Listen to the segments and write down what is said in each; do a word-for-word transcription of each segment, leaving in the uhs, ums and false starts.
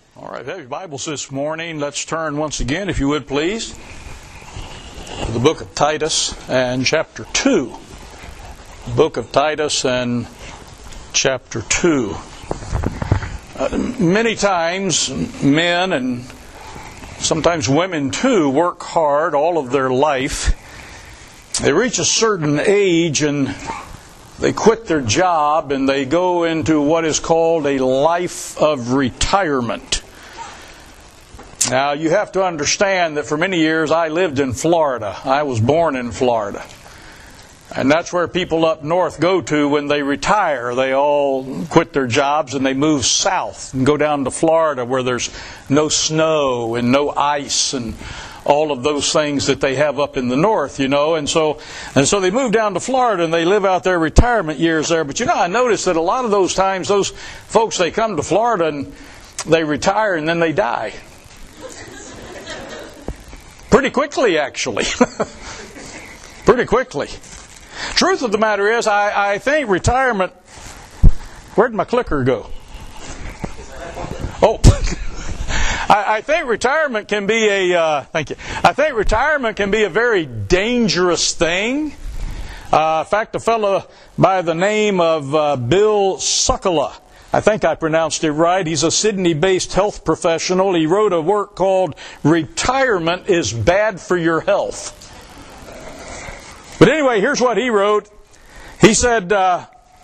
All right, have your Bibles this morning. Let's turn once again, if you would please, to the book of Titus and chapter two. Book of Titus and chapter two. Uh, many times men and sometimes women too work hard all of their life. They reach a certain age and they quit their job and they go into what is called a life of retirement. Now, you have to understand that for many years I lived in Florida. I was born in Florida. And that's where people up north go to when they retire. They all quit their jobs and they move south and go down to Florida where there's no snow and no ice and all of those things that they have up in the north, you know. And so and so they move down to Florida and they live out their retirement years there. But you know, I noticed that a lot of those times, those folks, they come to Florida and they retire and then they die. Pretty quickly, actually. Pretty quickly. Truth of the matter is, I, I think retirement... Where'd my clicker go? Oh, I, I think retirement can be a... Uh, thank you. I think retirement can be a very dangerous thing. Uh, in fact, a fellow by the name of uh, Bill Succola, I think I pronounced it right. He's a Sydney-based health professional. He wrote a work called Retirement is Bad for Your Health. But anyway, here's what he wrote. He said, uh,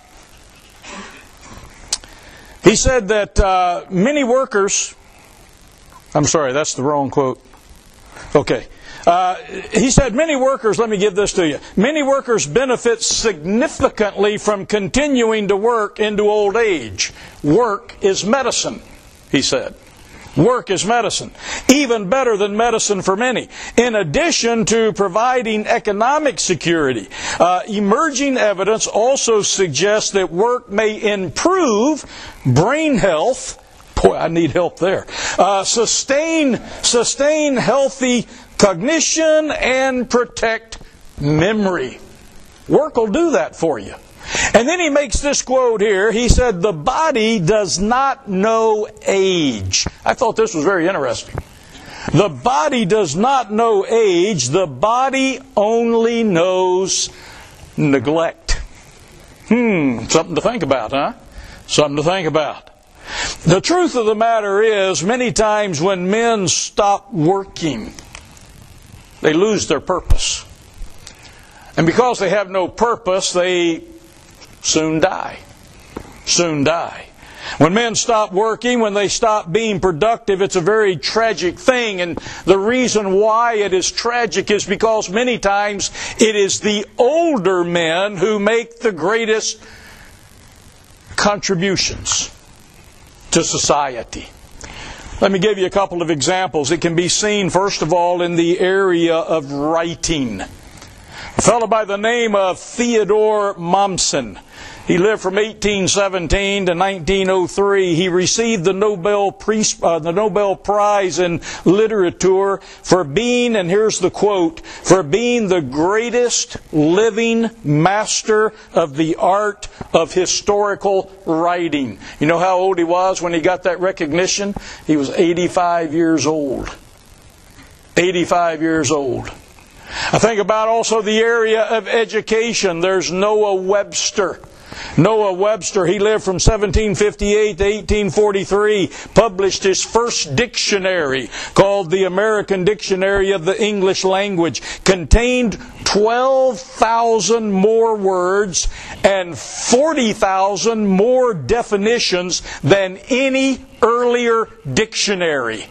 he said that uh, many workers, I'm sorry, that's the wrong quote. Okay. Uh, he said, many workers, let me give this to you, many workers benefit significantly from continuing to work into old age. Work is medicine, he said. Work is medicine. Even better than medicine for many. In addition to providing economic security, uh, emerging evidence also suggests that work may improve brain health. Boy, I need help there. Uh, sustain, sustain healthy cognition and protect memory. Work will do that for you. And then he makes this quote here. He said, the body does not know age. I thought this was very interesting. The body does not know age. The body only knows neglect. Hmm, something to think about, huh? Something to think about. The truth of the matter is, many times when men stop working, they lose their purpose. And because they have no purpose, they soon die. Soon die. When men stop working, when they stop being productive, it's a very tragic thing. And the reason why it is tragic is because many times it is the older men who make the greatest contributions to society. Let me give you a couple of examples. It can be seen, first of all, in the area of writing. A fellow by the name of Theodore Mommsen. He lived from eighteen seventeen to nineteen oh three. He received the Nobel, Prize, uh, the Nobel Prize in Literature for being, and here's the quote, for being the greatest living master of the art of historical writing. You know how old he was when he got that recognition? He was eighty-five years old. eighty-five years old. I think about also the area of education. There's Noah Webster. Noah Webster, he lived from seventeen fifty-eight to eighteen forty-three, published his first dictionary called the American Dictionary of the English Language, contained twelve thousand more words and forty thousand more definitions than any earlier dictionary.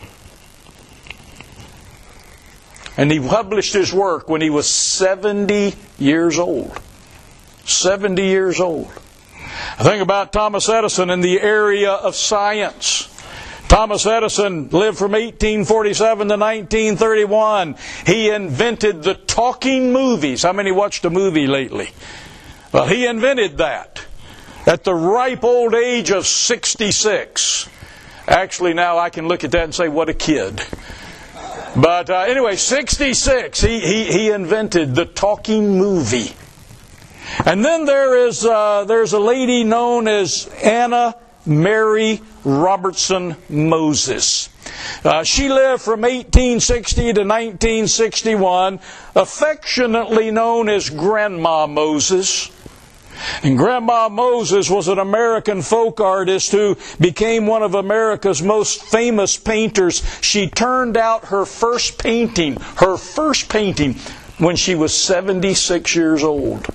And he published his work when he was seventy years old. seventy years old. I think about Thomas Edison in the area of science. Thomas Edison lived from eighteen forty-seven to nineteen thirty-one. He invented the talking movies. How many watched a movie lately? Well, he invented that at the ripe old age of sixty-six. Actually, now I can look at that and say, what a kid. But uh, anyway, sixty-six, he, he, he invented the talking movie. And then there is uh, there's a lady known as Anna Mary Robertson Moses. Uh, she lived from eighteen sixty to nineteen sixty-one, affectionately known as Grandma Moses. And Grandma Moses was an American folk artist who became one of America's most famous painters. She turned out her first painting, her first painting, when she was seventy-six years old.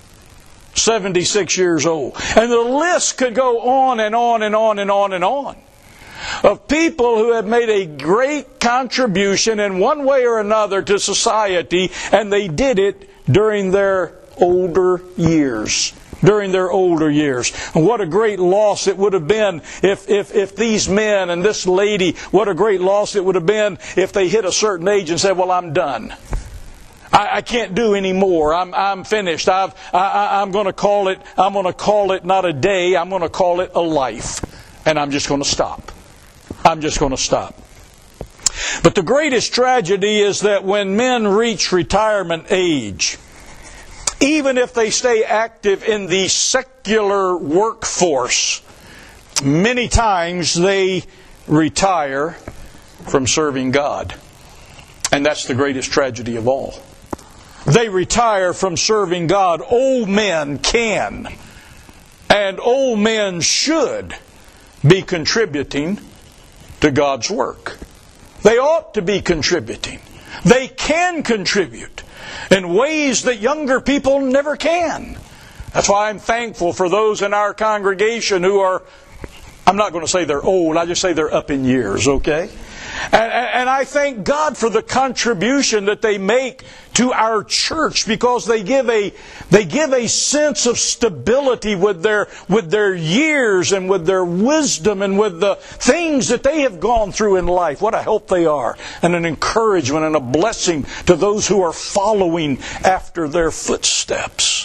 seventy-six years old. And the list could go on and on and on and on and on of people who have made a great contribution in one way or another to society, and they did it during their older years. During their older years. And what a great loss it would have been if, if, if these men and this lady, what a great loss it would have been if they hit a certain age and said, well, I'm done. I, I can't do any more. I'm, I'm finished. I've, I, I'm going to call it, I'm going to call it not a day, I'm going to call it a life. And I'm just going to stop. I'm just going to stop. But the greatest tragedy is that when men reach retirement age, even if they stay active in the secular workforce, many times they retire from serving God. And that's the greatest tragedy of all. They retire from serving God. Old men can, and old men should, be contributing to God's work. They ought to be contributing. They can contribute in ways that younger people never can. That's why I'm thankful for those in our congregation who are, I'm not going to say they're old, I just say they're up in years, okay? And, and I thank God for the contribution that they make to our church, because they give a they give a sense of stability with their with their years and with their wisdom and with the things that they have gone through in life. What a help they are, and an encouragement and a blessing to those who are following after their footsteps.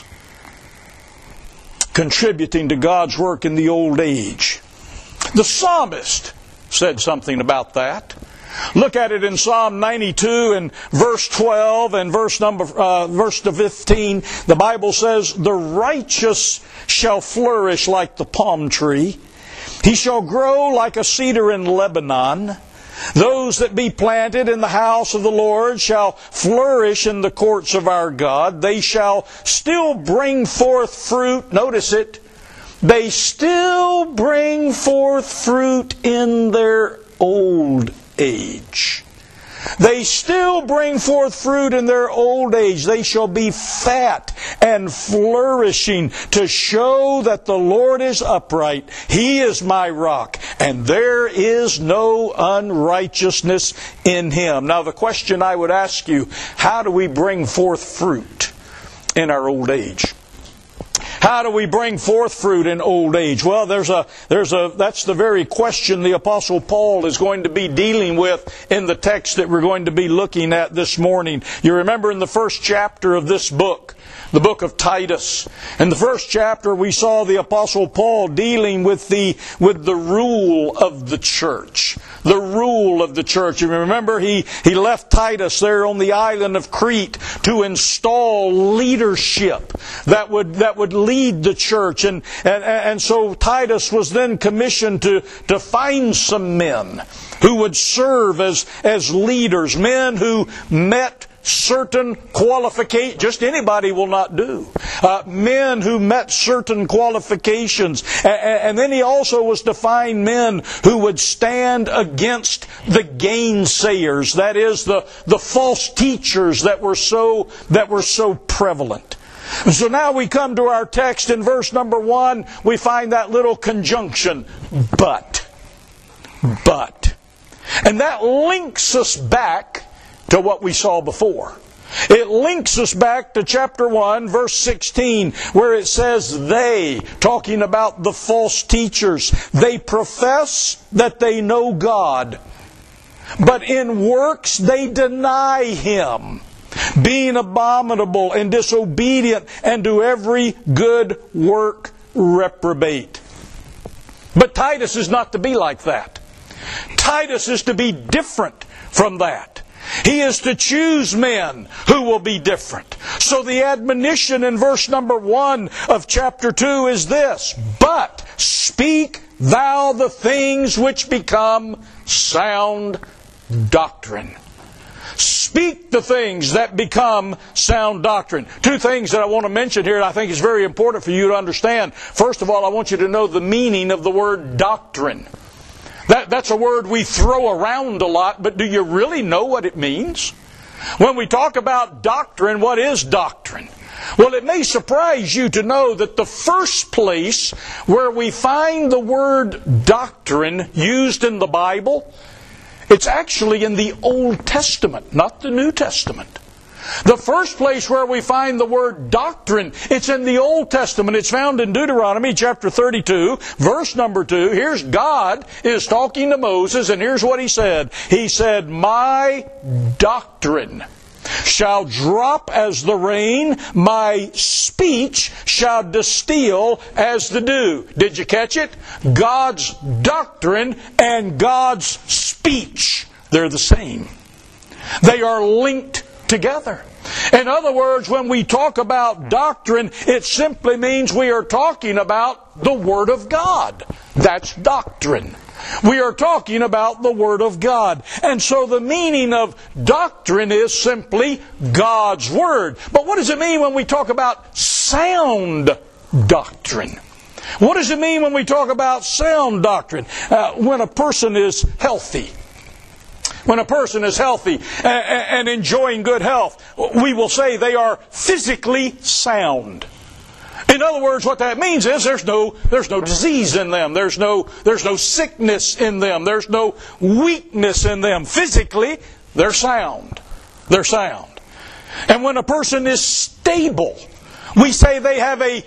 Contributing to God's work in the old age. The psalmist said something about that. Look at it in Psalm ninety-two and verse twelve and verse number uh, verse fifteen. The Bible says, "The righteous shall flourish like the palm tree. He shall grow like a cedar in Lebanon. Those that be planted in the house of the Lord shall flourish in the courts of our God. They shall still bring forth fruit." Notice it. They still bring forth fruit in their old age. They still bring forth fruit in their old age. They shall be fat and flourishing, to show that the Lord is upright. He is my rock, and there is no unrighteousness in Him. Now the question I would ask you, how do we bring forth fruit in our old age? How do we bring forth fruit in old age? Well, there's a, there's a, that's the very question the Apostle Paul is going to be dealing with in the text that we're going to be looking at this morning. You remember in the first chapter of this book, the book of Titus. In the first chapter, we saw the Apostle Paul dealing with the with the rule of the church. The rule of the church. You remember he, he left Titus there on the island of Crete to install leadership that would that would lead the church. And, and, and so Titus was then commissioned to, to find some men who would serve as, as leaders, men who met certain qualifications. Just anybody will not do. Uh, men who met certain qualifications. And, and then he also was to find men who would stand against the gainsayers. That is, the, the false teachers that were so that were so prevalent. So now we come to our text in verse number one. We find that little conjunction, but. But. And that links us back to what we saw before. It links us back to chapter one, verse sixteen, where it says, "They," talking about the false teachers, "they profess that they know God, but in works they deny Him, being abominable and disobedient, and to every good work reprobate." But Titus is not to be like that. Titus is to be different from that. He is to choose men who will be different. So the admonition in verse number one of chapter two is this: "But speak thou the things which become sound doctrine. Speak the things that become sound doctrine. Two things that I want to mention here that I think is very important for you to understand. First of all, I want you to know the meaning of the word doctrine. That, that's a word we throw around a lot, but do you really know what it means? When we talk about doctrine, what is doctrine? Well, it may surprise you to know that the first place where we find the word doctrine used in the Bible, it's actually in the Old Testament, not the New Testament. The first place where we find the word doctrine, it's in the Old Testament. It's found in Deuteronomy chapter thirty-two, verse number two. Here's God is talking to Moses, and here's what He said. He said, my doctrine shall drop as the rain, my speech shall distill as the dew. Did you catch it? God's doctrine and God's speech, they're the same. They are linked together. In other words, when we talk about doctrine, it simply means we are talking about the Word of God. That's doctrine. We are talking about the Word of God. And so the meaning of doctrine is simply God's Word. But what does it mean when we talk about sound doctrine? What does it mean when we talk about sound doctrine? Uh, when a person is healthy. When a person is healthy and enjoying good health, we will say they are physically sound. In other words, what that means is there's no there's no disease in them. There's no there's no sickness in them. There's no weakness in them. Physically, they're sound. They're sound. And when a person is stable, we say they have a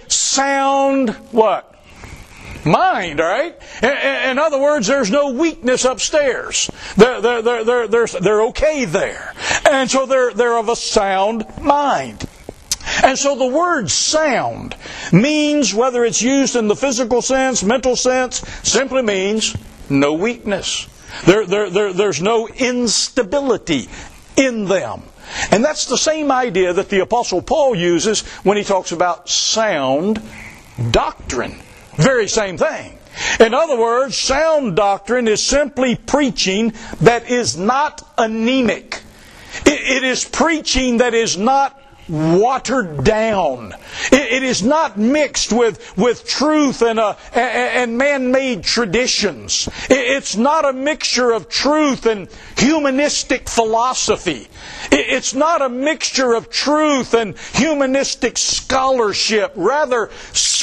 sound what? Mind, all right? In other words, there's no weakness upstairs. They're, they're, they're, they're, they're, they're okay there. And so they're, they're of a sound mind. And so the word sound means, whether it's used in the physical sense, mental sense, simply means no weakness. There, there, there, there's no instability in them. And that's the same idea that the Apostle Paul uses when he talks about sound doctrine. Very same thing. In other words, sound doctrine is simply preaching that is not anemic. It, it is preaching that is not watered down. It, it is not mixed with, with truth and, uh, and man-made traditions. It, it's not a mixture of truth and humanistic philosophy. It, it's not a mixture of truth and humanistic scholarship. Rather,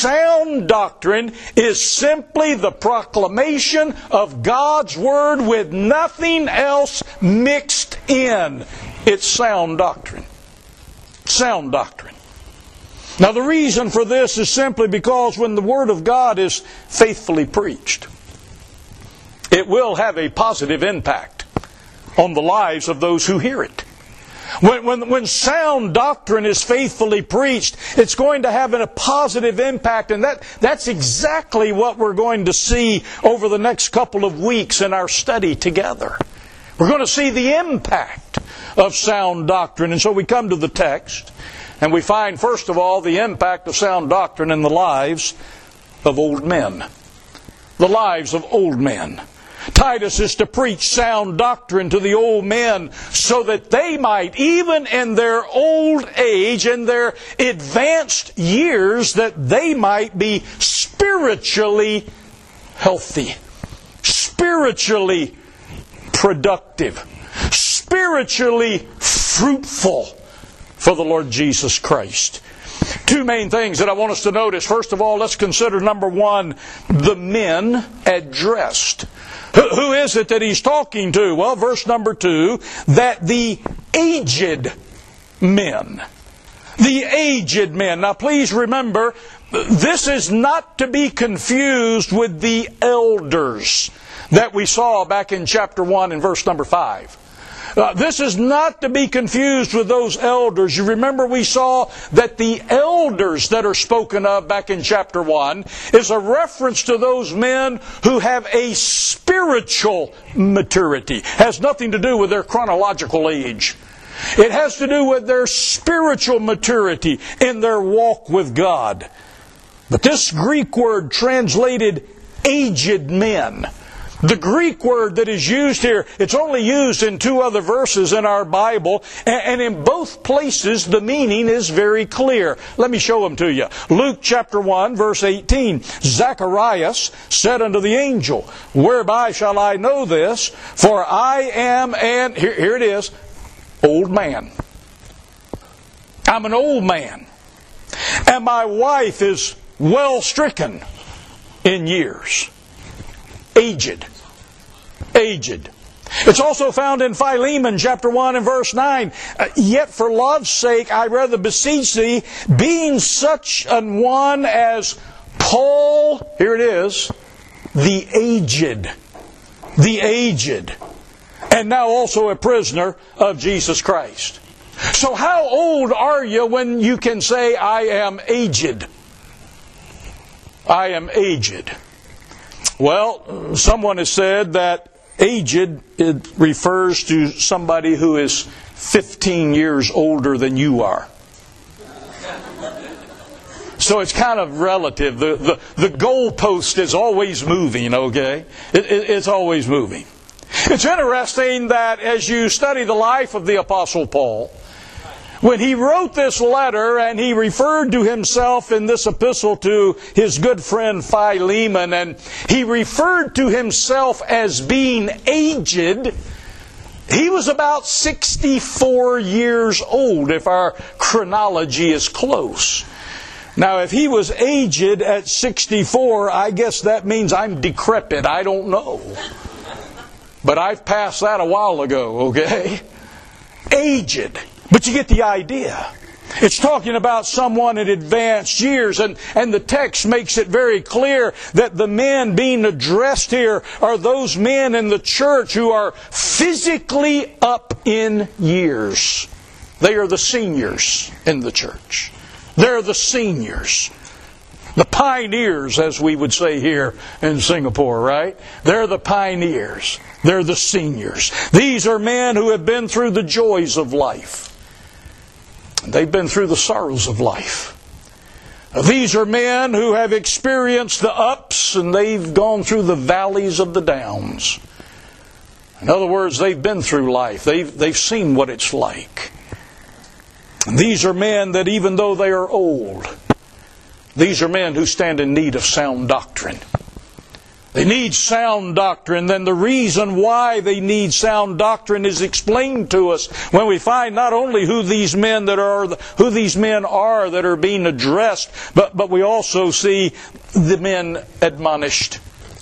sound doctrine is simply the proclamation of God's Word with nothing else mixed in. It's sound doctrine. Sound doctrine. Now the reason for this is simply because when the Word of God is faithfully preached, it will have a positive impact on the lives of those who hear it. When, when, when sound doctrine is faithfully preached, it's going to have a positive impact, and that, that's exactly what we're going to see over the next couple of weeks in our study together. We're going to see the impact of sound doctrine. And so we come to the text, and we find, first of all, the impact of sound doctrine in the lives of old men. The lives of old men. Titus is to preach sound doctrine to the old men so that they might, even in their old age, in their advanced years, that they might be spiritually healthy, spiritually productive, spiritually fruitful for the Lord Jesus Christ. Two main things that I want us to notice. First of all, let's consider, number one, the men addressed. Who is it that he's talking to? Well, verse number two, that the aged men. The aged men. Now please remember, this is not to be confused with the elders that we saw back in chapter one and verse number five. Uh, this is not to be confused with those elders. You remember we saw that the elders that are spoken of back in chapter one is a reference to those men who have a spiritual maturity. It has nothing to do with their chronological age. It has to do with their spiritual maturity in their walk with God. But this Greek word translated aged men. The Greek word that is used here, it's only used in two other verses in our Bible, and in both places the meaning is very clear. Let me show them to you. Luke chapter one, verse eighteen. Zacharias said unto the angel, Whereby shall I know this? For I am an, here, here it is, old man. I'm an old man. And my wife is well stricken in years. Aged. Aged. It's also found in Philemon chapter one and verse nine. Uh, Yet for love's sake I rather beseech thee, being such an one as Paul, here it is, the aged. The aged. And now also a prisoner of Jesus Christ. So how old are you when you can say, I am aged? I am aged. Well, someone has said that aged, it refers to somebody who is fifteen years older than you are. So it's kind of relative. The, the, the goalpost is always moving, okay? It, it, it's always moving. It's interesting that as you study the life of the Apostle Paul, when he wrote this letter and he referred to himself in this epistle to his good friend Philemon, and he referred to himself as being aged, he was about sixty-four years old, if our chronology is close. Now, if he was aged at sixty-four, I guess that means I'm decrepit. I don't know. But I've passed that a while ago, okay? Aged. But you get the idea. It's talking about someone in advanced years, and, and the text makes it very clear that the men being addressed here are those men in the church who are physically up in years. They are the seniors in the church. They're the seniors. The pioneers, as we would say here in Singapore, right? They're the pioneers. They're the seniors. These are men who have been through the joys of life. They've been through the sorrows of life. These are men who have experienced the ups and they've gone through the valleys of the downs. In other words, they've been through life. They've, they've seen what it's like. And these are men that even though they are old, these are men who stand in need of sound doctrine. They need sound doctrine. Then the reason why they need sound doctrine is explained to us when we find not only who these men that are who these men are that are being addressed, but but we also see the men admonished.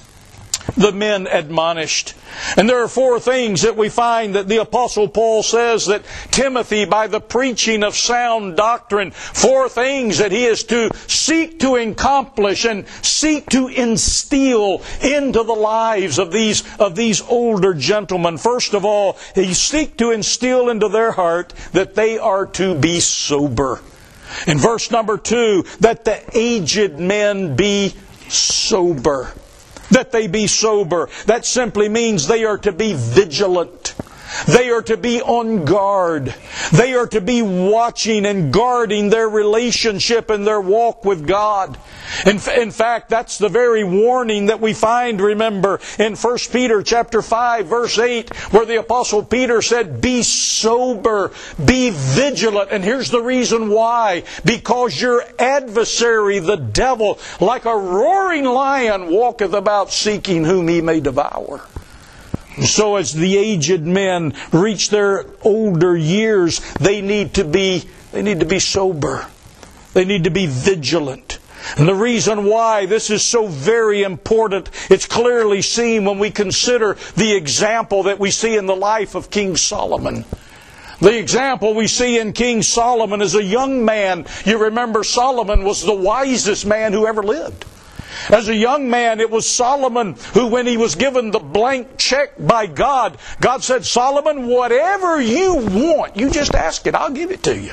The men admonished. And there are four things that we find that the Apostle Paul says that Timothy, by the preaching of sound doctrine, four things that he is to seek to accomplish and seek to instill into the lives of these, of these older gentlemen. First of all, he seeks to instill into their heart that they are to be sober. In verse number two, that the aged men be sober. That they be sober. That simply means they are to be vigilant. They are to be on guard. They are to be watching and guarding their relationship and their walk with God. In, in fact, that's the very warning that we find, remember, in First Peter chapter five, verse eight, where the Apostle Peter said, be sober, be vigilant. And here's the reason why. Because your adversary, the devil, like a roaring lion, walketh about seeking whom he may devour. So as the aged men reach their older years, they need to be, they need to be sober. They need to be vigilant. And the reason why this is so very important, it's clearly seen when we consider the example that we see in the life of King Solomon. The example we see in King Solomon is a young man. You remember Solomon was the wisest man who ever lived. As a young man, it was Solomon who, when he was given the blank check by God, God said, Solomon, whatever you want, you just ask it, I'll give it to you.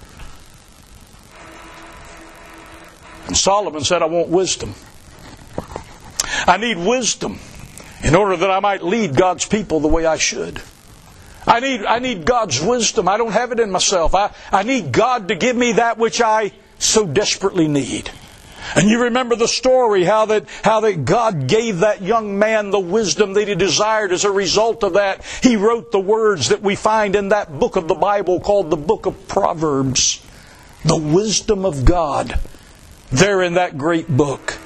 And Solomon said, I want wisdom. I need wisdom in order that I might lead God's people the way I should. I need, I need God's wisdom. I don't have it in myself. I, I need God to give me that which I so desperately need. And you remember the story, how that, how that God gave that young man the wisdom that he desired. As a result of that, he wrote the words that we find in that book of the Bible called the book of Proverbs. The wisdom of God, there in that great book.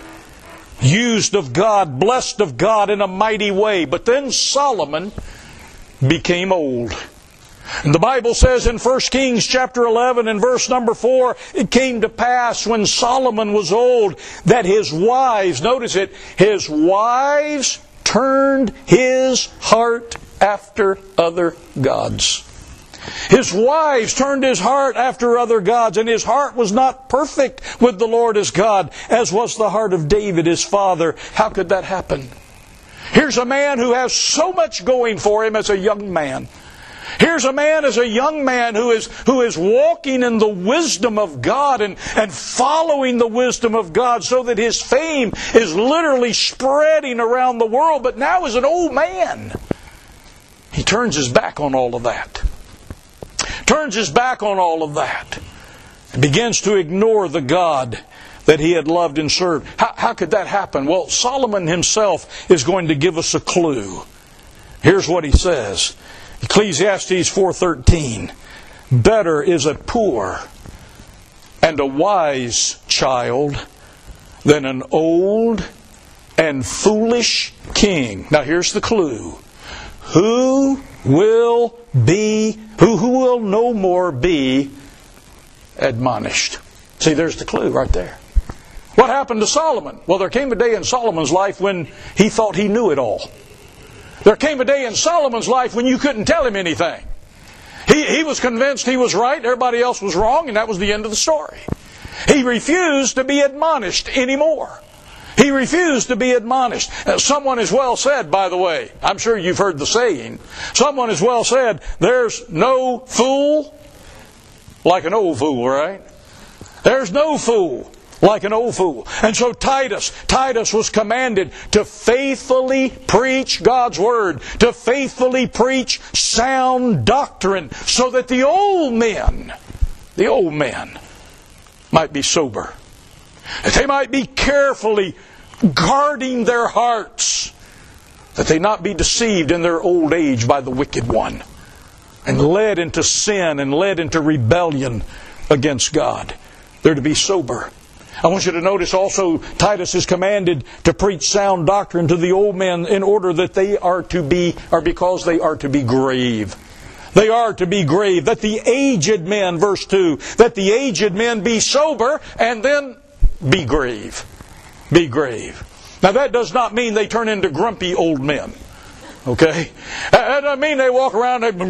Used of God, blessed of God in a mighty way. But then Solomon became old. And the Bible says in First Kings chapter eleven and verse number four, it came to pass when Solomon was old that his wives, notice it, his wives turned his heart after other gods. His wives turned his heart after other gods, and his heart was not perfect with the Lord his God, as was the heart of David his father. How could that happen? Here's a man who has so much going for him as a young man. Here's a man as a young man who is who is walking in the wisdom of God and, and following the wisdom of God so that his fame is literally spreading around the world. But now as an old man, he turns his back on all of that. Turns his back on all of that. And begins to ignore the God that he had loved and served. How, how could that happen? Well, Solomon himself is going to give us a clue. Here's what he says. Ecclesiastes four thirteen. Better is a poor and a wise child than an old and foolish king. Now here's the clue. Who will be, who, who will no more be admonished? See, there's the clue right there. What happened to Solomon? Well, there came a day in Solomon's life when he thought he knew it all. There came a day in Solomon's life when you couldn't tell him anything. He, he was convinced he was right, everybody else was wrong, and that was the end of the story. He refused to be admonished anymore. He refused to be admonished. Uh, someone has well said, by the way, I'm sure you've heard the saying, someone has well said, there's no fool like an old fool, right? There's no fool like an old fool. And so Titus, Titus was commanded to faithfully preach God's Word, to faithfully preach sound doctrine, so that the old men, the old men, might be sober. That they might be carefully guarding their hearts, that they not be deceived in their old age by the wicked one, and led into sin and led into rebellion against God. They're to be sober. I want you to notice also Titus is commanded to preach sound doctrine to the old men in order that they are to be, or because they are to be grave. They are to be grave. That the aged men, verse two, that the aged men be sober and then be grave. Be grave. Now that does not mean they turn into grumpy old men. Okay? That doesn't mean they walk around and,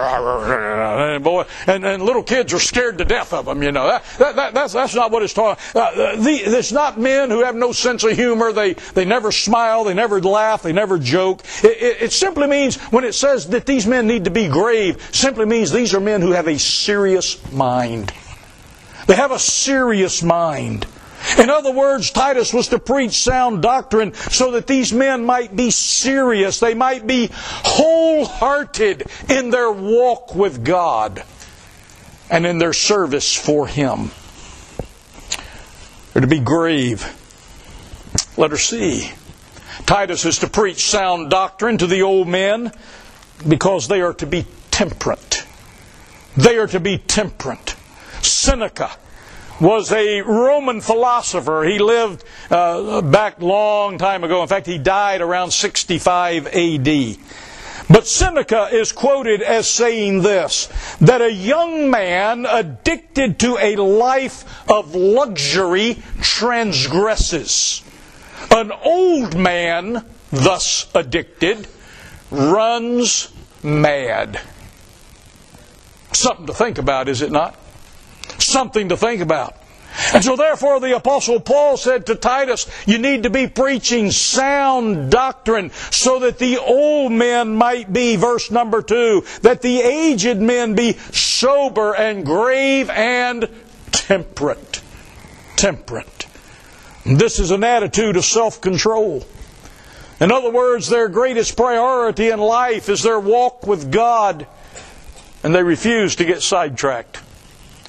boy, and, and little kids are scared to death of them, you know. That, that, that, that's, that's not what it's talking about. Uh, the, it's not men who have no sense of humor. They, they never smile. They never laugh. They never joke. It, it, it simply means, when it says that these men need to be grave, simply means these are men who have a serious mind. They have a serious mind. In other words, Titus was to preach sound doctrine so that these men might be serious. They might be wholehearted in their walk with God and in their service for Him. They're to be grave. Letter C. Titus is to preach sound doctrine to the old men because they are to be temperate. They are to be temperate. Seneca was a Roman philosopher. He lived uh, back long time ago. In fact, he died around sixty-five A D. But Seneca is quoted as saying this, that a young man addicted to a life of luxury transgresses. An old man, thus addicted, runs mad. Something to think about, is it not? Something to think about. And so therefore the Apostle Paul said to Titus, you need to be preaching sound doctrine so that the old men might be, verse number two, that the aged men be sober and grave and temperate. Temperate. And this is an attitude of self-control. In other words, their greatest priority in life is their walk with God, and they refuse to get sidetracked.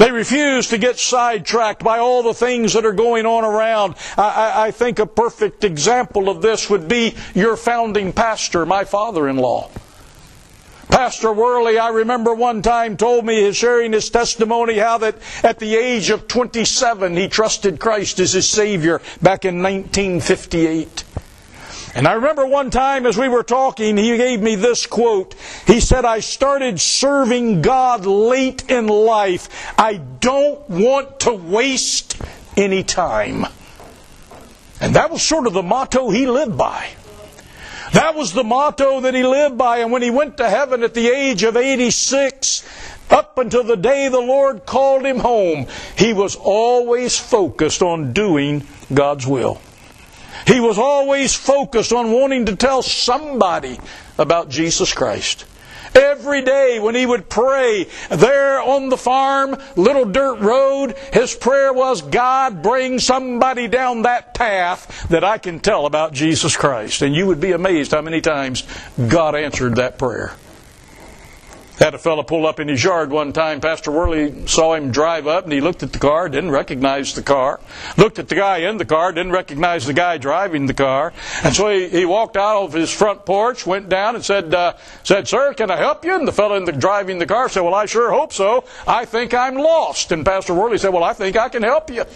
They refuse to get sidetracked by all the things that are going on around. I, I, I think a perfect example of this would be your founding pastor, my father-in-law. Pastor Worley, I remember one time, told me, sharing his testimony, how that at the age of twenty-seven he trusted Christ as his Savior back in nineteen fifty-eight. And I remember one time as we were talking, he gave me this quote. He said, "I started serving God late in life. I don't want to waste any time." And that was sort of the motto he lived by. That was the motto that he lived by. And when he went to heaven at the age of eighty-six, up until the day the Lord called him home, he was always focused on doing God's will. He was always focused on wanting to tell somebody about Jesus Christ. Every day when he would pray there on the farm, little dirt road, his prayer was, "God, bring somebody down that path that I can tell about Jesus Christ." And you would be amazed how many times God answered that prayer. Had a fellow pull up in his yard one time. Pastor Worley saw him drive up, and he looked at the car, didn't recognize the car. Looked at the guy in the car, didn't recognize the guy driving the car. And so he, he walked out of his front porch, went down and said, uh, said, "Sir, can I help you?" And the fellow in the, driving the car said, "Well, I sure hope so. I think I'm lost." And Pastor Worley said, "Well, I think I can help you."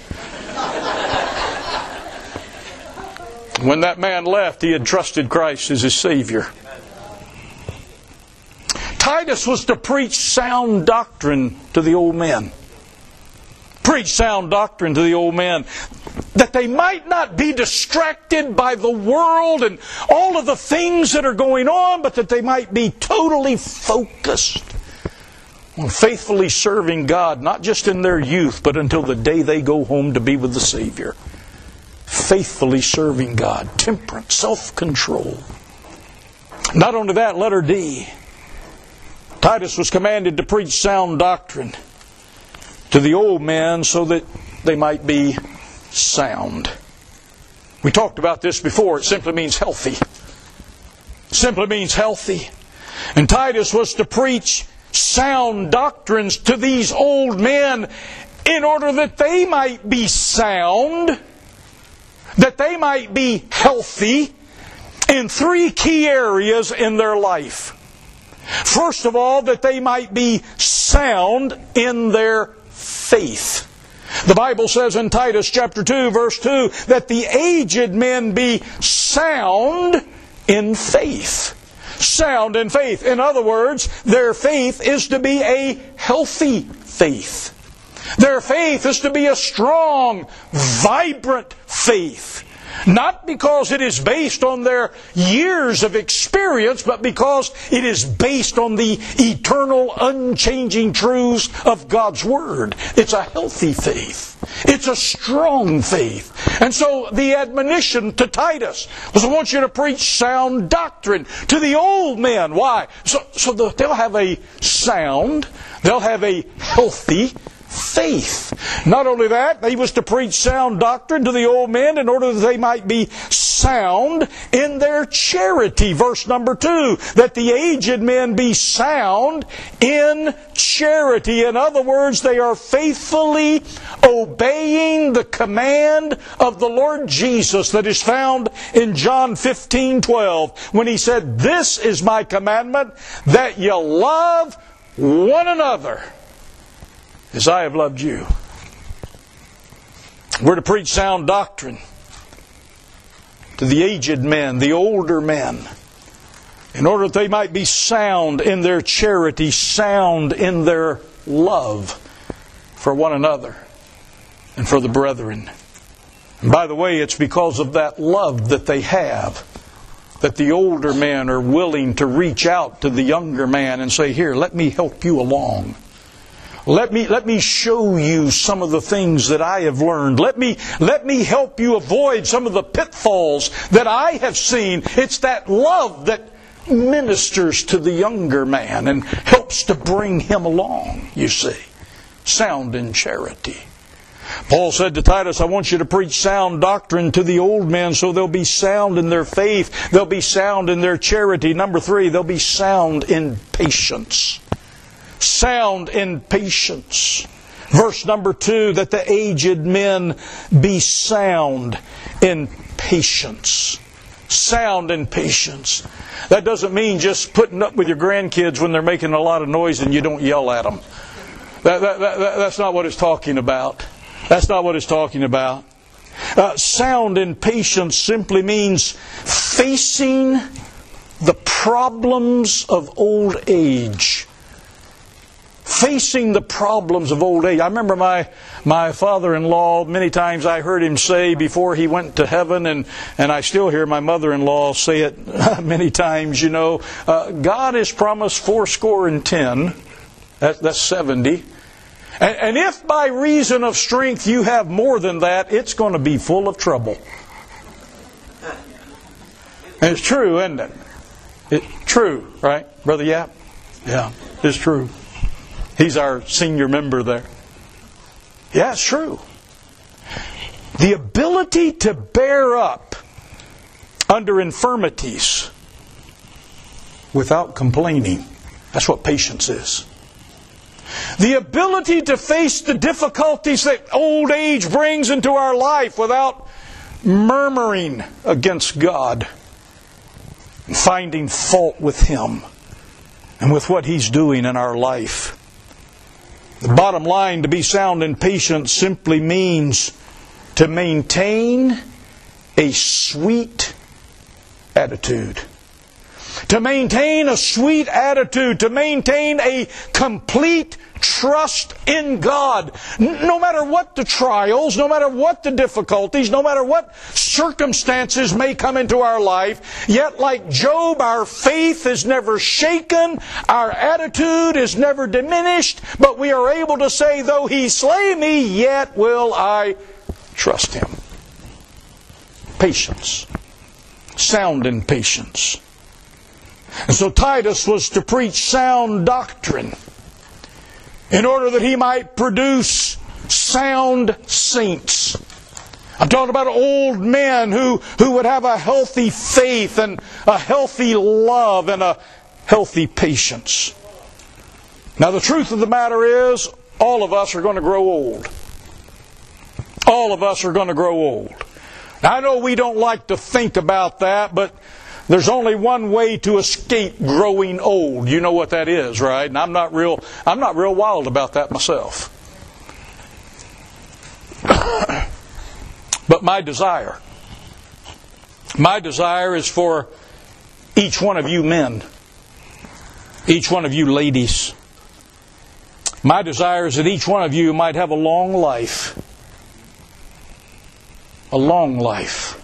When that man left, he had trusted Christ as his Savior. Titus was to preach sound doctrine to the old men. Preach sound doctrine to the old men, that they might not be distracted by the world and all of the things that are going on, but that they might be totally focused on faithfully serving God, not just in their youth, but until the day they go home to be with the Savior. Faithfully serving God. Temperance, self-control. Not only that, letter D. Titus was commanded to preach sound doctrine to the old men so that they might be sound. We talked about this before. It simply means healthy. It simply means healthy. And Titus was to preach sound doctrines to these old men in order that they might be sound, that they might be healthy in three key areas in their life. First of all, that they might be sound in their faith. The Bible says in Titus chapter two, verse two, that the aged men be sound in faith. Sound in faith. In other words, their faith is to be a healthy faith. Their faith is to be a strong, vibrant faith. Not because it is based on their years of experience, but because it is based on the eternal, unchanging truths of God's Word. It's a healthy faith. It's a strong faith. And so the admonition to Titus was, I want you to preach sound doctrine to the old men. Why? So, so they'll have a sound, they'll have a healthy faith. Not only that, he was to preach sound doctrine to the old men in order that they might be sound in their charity. Verse number two, that the aged men be sound in charity. In other words, they are faithfully obeying the command of the Lord Jesus that is found in John fifteen twelve, when He said, "This is my commandment, that you love one another as I have loved you." We're to preach sound doctrine to the aged men, the older men, in order that they might be sound in their charity, sound in their love for one another and for the brethren. And by the way, it's because of that love that they have that the older men are willing to reach out to the younger man and say, "Here, let me help you along. Let me, let me show you some of the things that I have learned. Let me, let me help you avoid some of the pitfalls that I have seen." It's that love that ministers to the younger man and helps to bring him along, you see. Sound in charity. Paul said to Titus, "I want you to preach sound doctrine to the old men so they'll be sound in their faith. They'll be sound in their charity." Number three, they'll be sound in patience. Sound in patience. Verse number two, that the aged men be sound in patience. Sound in patience. That doesn't mean just putting up with your grandkids when they're making a lot of noise and you don't yell at them. That, that, that, that's not what it's talking about. That's not what it's talking about. Uh, sound in patience simply means facing the problems of old age. Facing the problems of old age. I remember my my father-in-law, many times I heard him say before he went to heaven, and, and I still hear my mother-in-law say it many times, you know, uh, God has promised fourscore and ten. That, that's seventy. And, and if by reason of strength you have more than that, it's going to be full of trouble. And it's true, isn't it? It's true, right, Brother Yap? Yeah, it's true. He's our senior member there. Yeah, it's true. The ability to bear up under infirmities without complaining. That's what patience is. The ability to face the difficulties that old age brings into our life without murmuring against God and finding fault with Him and with what He's doing in our life. The bottom line, to be sound in patience simply means to maintain a sweet attitude. To maintain a sweet attitude, to maintain a complete trust in God. No matter what the trials, no matter what the difficulties, no matter what circumstances may come into our life, yet like Job, our faith is never shaken, our attitude is never diminished, but we are able to say, though He slay me, yet will I trust Him. Patience. Sound in patience. And so Titus was to preach sound doctrine in order that he might produce sound saints. I'm talking about old men who, who would have a healthy faith and a healthy love and a healthy patience. Now the truth of the matter is, all of us are going to grow old. All of us are going to grow old. Now, I know we don't like to think about that, but there's only one way to escape growing old. You know what that is, right? And I'm not real I'm not real wild about that myself. But my desire, my desire is for each one of you men, each one of you ladies. My desire is that each one of you might have a long life. A long life.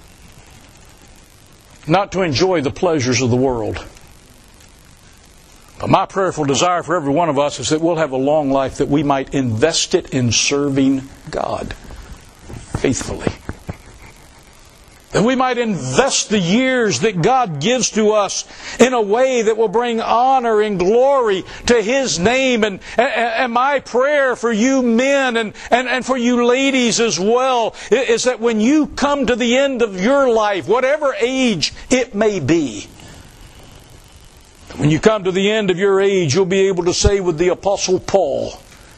Not to enjoy the pleasures of the world. But my prayerful desire for every one of us is that we'll have a long life, that we might invest it in serving God faithfully. That we might invest the years that God gives to us in a way that will bring honor and glory to His name. And, and, and my prayer for you men and, and, and for you ladies as well is that when you come to the end of your life, whatever age it may be, when you come to the end of your age, you'll be able to say with the Apostle Paul,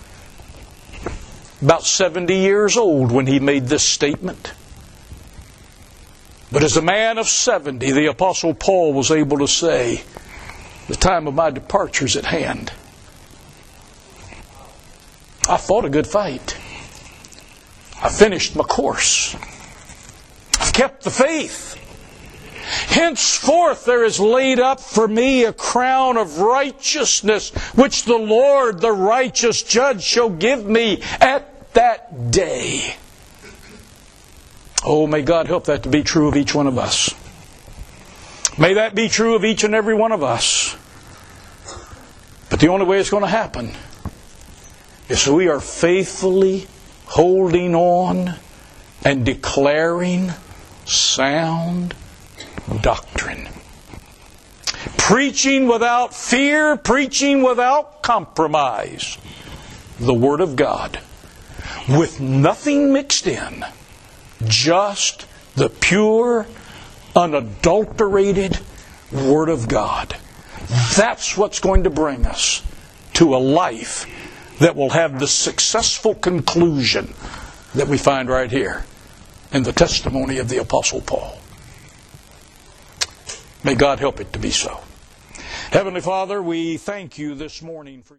about seventy years old when he made this statement. But as a man of seventy, the Apostle Paul was able to say, the time of my departure is at hand. I fought a good fight. I finished my course. I've kept the faith. Henceforth there is laid up for me a crown of righteousness, which the Lord, the righteous judge, shall give me at that day. Oh, may God help that to be true of each one of us. May that be true of each and every one of us. But the only way it's going to happen is that we are faithfully holding on and declaring sound doctrine. Preaching without fear, preaching without compromise. The Word of God. With nothing mixed in. Just the pure, unadulterated Word of God. That's what's going to bring us to a life that will have the successful conclusion that we find right here in the testimony of the Apostle Paul. May God help it to be so. Heavenly Father, we thank you this morning for